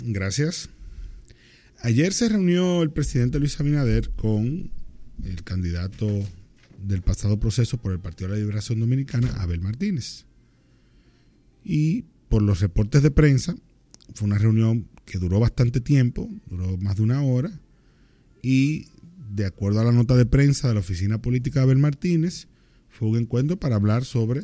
Gracias. Ayer se reunió el presidente Luis Abinader con el candidato del pasado proceso por el Partido de la Liberación Dominicana, Abel Martínez. Y por los reportes de prensa, fue una reunión que duró bastante tiempo, duró más de una hora, y de acuerdo a la nota de prensa de la oficina política de Abel Martínez, fue un encuentro para hablar sobre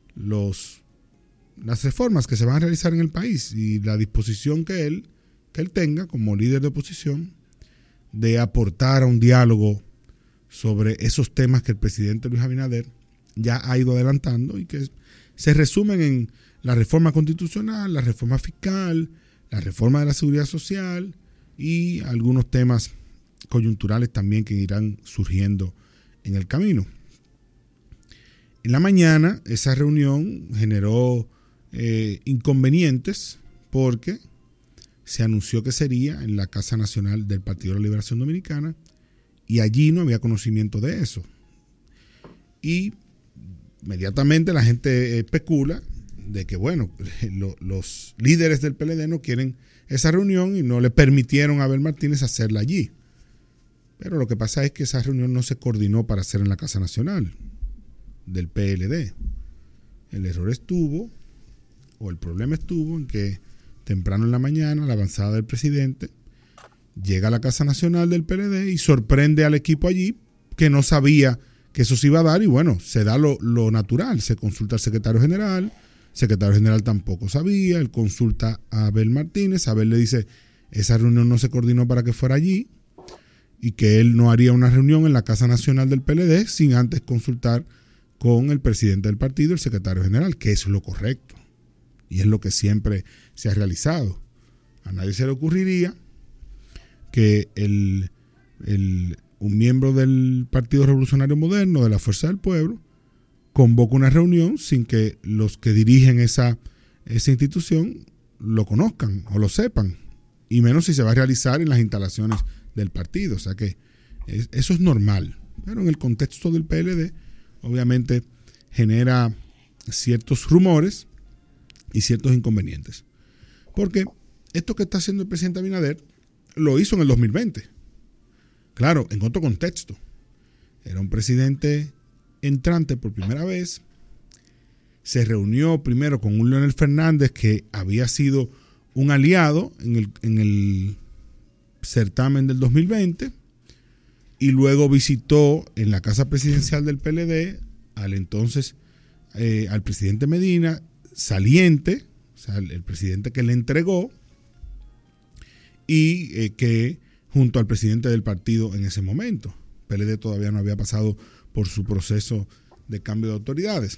las reformas que se van a realizar en el país y la disposición que él tenga como líder de oposición de aportar a un diálogo sobre esos temas que el presidente Luis Abinader ya ha ido adelantando y que se resumen en la reforma constitucional, la reforma fiscal, la reforma de la seguridad social y algunos temas coyunturales también que irán surgiendo en el camino. En la mañana esa reunión generó inconvenientes porque se anunció que sería en la Casa Nacional del Partido de la Liberación Dominicana y allí no había conocimiento de eso. Y inmediatamente la gente especula de que, bueno, los líderes del PLD no quieren esa reunión y no le permitieron a Abel Martínez hacerla allí. Pero lo que pasa es que esa reunión no se coordinó para hacer en la Casa Nacional del PLD. El error estuvo, o el problema estuvo en que temprano en la mañana, la avanzada del presidente llega a la Casa Nacional del PLD y sorprende al equipo allí que no sabía que eso se iba a dar y bueno, se da lo natural, se consulta al secretario general tampoco sabía, él consulta a Abel Martínez, Abel le dice esa reunión no se coordinó para que fuera allí y que él no haría una reunión en la Casa Nacional del PLD sin antes consultar con el presidente del partido, el secretario general, que eso es lo correcto y es lo que siempre se ha realizado. A nadie se le ocurriría que un miembro del Partido Revolucionario Moderno, de la Fuerza del Pueblo, convoca una reunión sin que los que dirigen esa institución lo conozcan o lo sepan, y menos si se va a realizar en las instalaciones del partido. O sea que eso es normal, pero en el contexto del PLD obviamente genera ciertos rumores y ciertos inconvenientes. Porque esto que está haciendo el presidente Abinader lo hizo en el 2020. Claro, en otro contexto. Era un presidente entrante por primera vez. Se reunió primero con un Leonel Fernández que había sido un aliado en el certamen del 2020 y luego visitó en la casa presidencial del PLD al presidente Medina, saliente, o sea, el presidente que le entregó y que junto al presidente del partido en ese momento. PLD todavía no había pasado por su proceso de cambio de autoridades.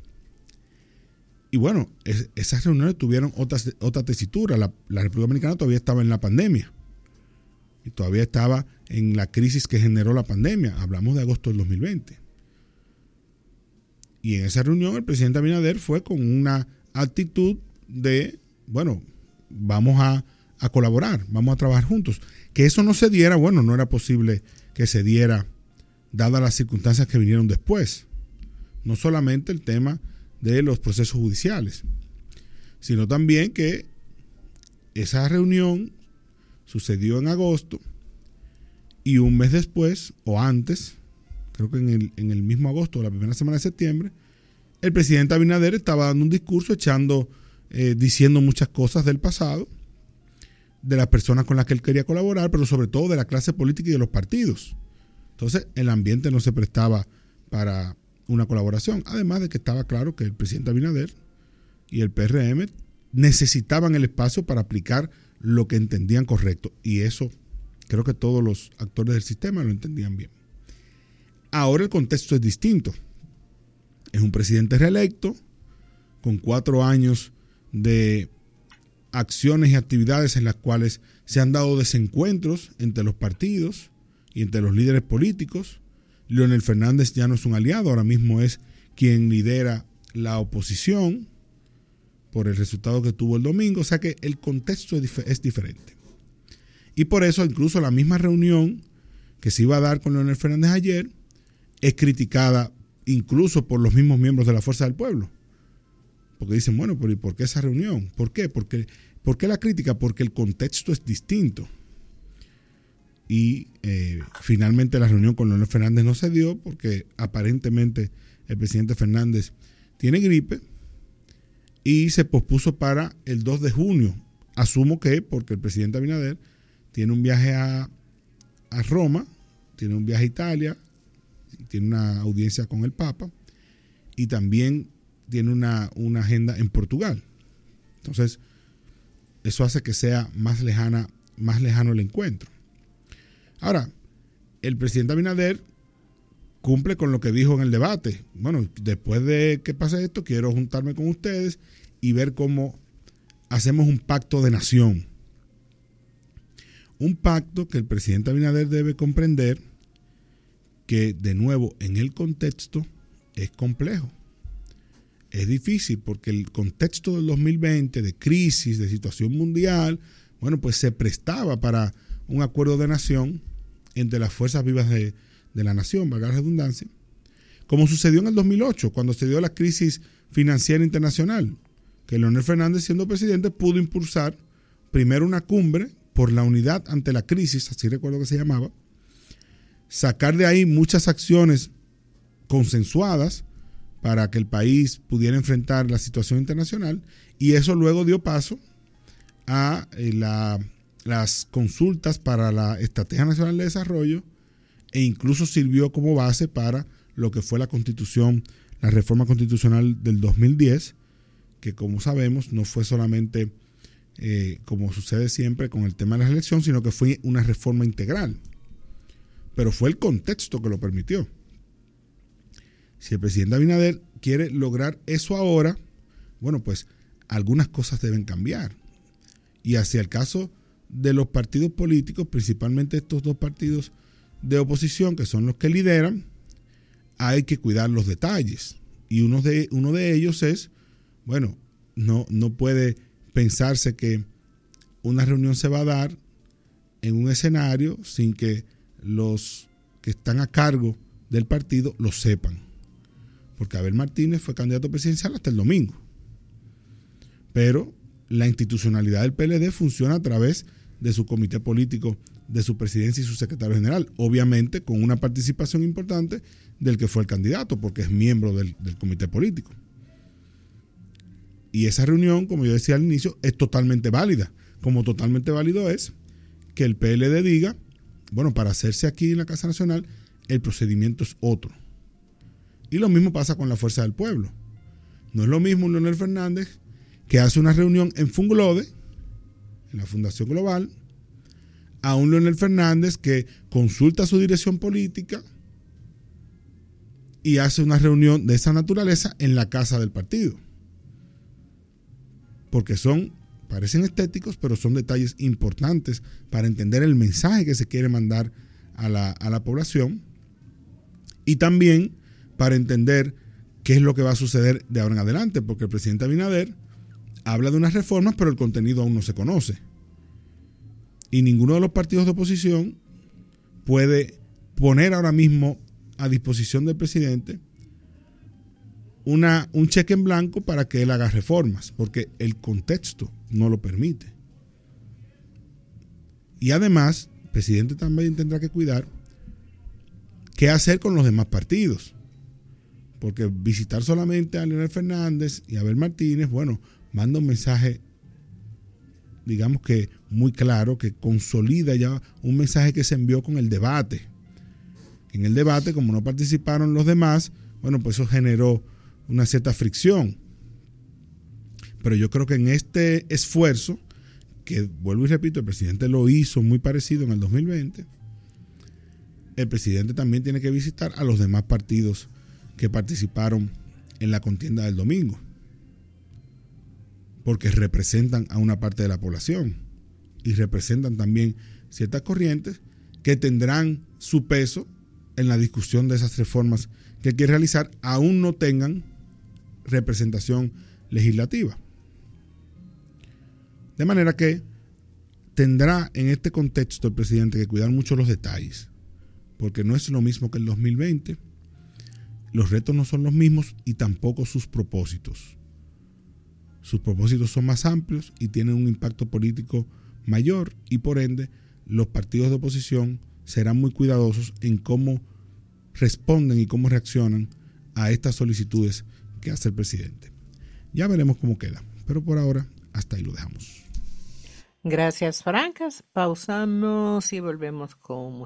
Y bueno, esas reuniones tuvieron otra tesitura. La República Dominicana todavía estaba en la pandemia y todavía estaba en la crisis que generó la pandemia. Hablamos de agosto del 2020. Y en esa reunión el presidente Abinader fue con una actitud de, bueno, vamos a colaborar, vamos a trabajar juntos. Que eso no se diera, bueno, no era posible que se diera dadas las circunstancias que vinieron después. No solamente el tema de los procesos judiciales, sino también que esa reunión sucedió en agosto y un mes después o antes, creo que en el mismo agosto, la primera semana de septiembre, el presidente Abinader estaba dando un discurso diciendo muchas cosas del pasado, de las personas con las que él quería colaborar, pero sobre todo de la clase política y de los partidos. Entonces, el ambiente no se prestaba para una colaboración, además de que estaba claro que el presidente Abinader y el PRM necesitaban el espacio para aplicar lo que entendían correcto, y eso creo que todos los actores del sistema lo entendían bien. Ahora el contexto es distinto. Es un presidente reelecto con 4 años de acciones y actividades en las cuales se han dado desencuentros entre los partidos y entre los líderes políticos. Leonel Fernández ya no es un aliado, ahora mismo es quien lidera la oposición por el resultado que tuvo el domingo. O sea que el contexto es diferente. Y por eso incluso la misma reunión que se iba a dar con Leonel Fernández ayer es criticada incluso por los mismos miembros de la Fuerza del Pueblo. Porque dicen, bueno, pero ¿y por qué esa reunión? ¿Por qué? Porque ¿Por qué la crítica? Porque el contexto es distinto. Y finalmente la reunión con Leonel Fernández no se dio porque aparentemente el presidente Fernández tiene gripe y se pospuso para el 2 de junio. Asumo que porque el presidente Abinader tiene un viaje a Roma, tiene un viaje a Italia, tiene una audiencia con el Papa y también tiene una agenda en Portugal. Entonces, eso hace que sea más lejano el encuentro. Ahora, el presidente Abinader cumple con lo que dijo en el debate. Bueno, después de que pase esto, quiero juntarme con ustedes y ver cómo hacemos un pacto de nación. Un pacto que el presidente Abinader debe comprender que, de nuevo, en el contexto es complejo. Es difícil porque el contexto del 2020, de crisis, de situación mundial, bueno, pues se prestaba para un acuerdo de nación entre las fuerzas vivas de la nación, valga la redundancia, como sucedió en el 2008, cuando se dio la crisis financiera internacional, que Leonel Fernández, siendo presidente, pudo impulsar primero una cumbre por la unidad ante la crisis, así recuerdo que se llamaba, sacar de ahí muchas acciones consensuadas para que el país pudiera enfrentar la situación internacional, y eso luego dio paso a las consultas para la Estrategia Nacional de Desarrollo e incluso sirvió como base para lo que fue la Constitución, la reforma constitucional del 2010, que como sabemos no fue solamente, como sucede siempre con el tema de la elección, sino que fue una reforma integral. Pero fue el contexto que lo permitió. Si el presidente Abinader quiere lograr eso ahora, bueno, pues algunas cosas deben cambiar. Y hacia el caso de los partidos políticos, principalmente estos dos partidos de oposición, que son los que lideran, hay que cuidar los detalles. Y uno de ellos es, bueno, no puede pensarse que una reunión se va a dar en un escenario sin que los que están a cargo del partido lo sepan. Porque Abel Martínez fue candidato presidencial hasta el domingo. Pero la institucionalidad del PLD funciona a través de su comité político, de su presidencia y su secretario general, obviamente con una participación importante del que fue el candidato, porque es miembro del comité político. Y esa reunión, como yo decía al inicio, es totalmente válida. Como totalmente válido es que el PLD diga, bueno, para hacerse aquí en la Casa Nacional, el procedimiento es otro. Y lo mismo pasa con la Fuerza del Pueblo. No es lo mismo un Leonel Fernández que hace una reunión en Funglode, en la Fundación Global, a un Leonel Fernández que consulta su dirección política y hace una reunión de esa naturaleza en la casa del partido. Porque parecen estéticos, pero son detalles importantes para entender el mensaje que se quiere mandar a la población y también para entender qué es lo que va a suceder de ahora en adelante, porque el presidente Abinader habla de unas reformas, pero el contenido aún no se conoce. Y ninguno de los partidos de oposición puede poner ahora mismo a disposición del presidente un cheque en blanco para que él haga reformas, porque el contexto no lo permite. Y además, el presidente también tendrá que cuidar qué hacer con los demás partidos, porque visitar solamente a Leonel Fernández y a Abel Martínez, bueno, manda un mensaje, digamos que muy claro, que consolida ya un mensaje que se envió con el debate. En el debate, como no participaron los demás, bueno, pues eso generó una cierta fricción. Pero yo creo que en este esfuerzo, que vuelvo y repito, el presidente lo hizo muy parecido en el 2020, el presidente también tiene que visitar a los demás partidos que participaron en la contienda del domingo, porque representan a una parte de la población y representan también ciertas corrientes que tendrán su peso en la discusión de esas reformas que quiere realizar, aún no tengan representación legislativa. De manera que tendrá en este contexto el presidente que cuidar mucho los detalles, porque no es lo mismo que el 2020, los retos no son los mismos y tampoco sus propósitos. sus propósitos son más amplios y tienen un impacto político mayor y por ende los partidos de oposición serán muy cuidadosos en cómo responden y cómo reaccionan a estas solicitudes que hace el presidente. Ya veremos cómo queda, pero por ahora hasta ahí lo dejamos. Gracias, Francas. Pausamos y volvemos con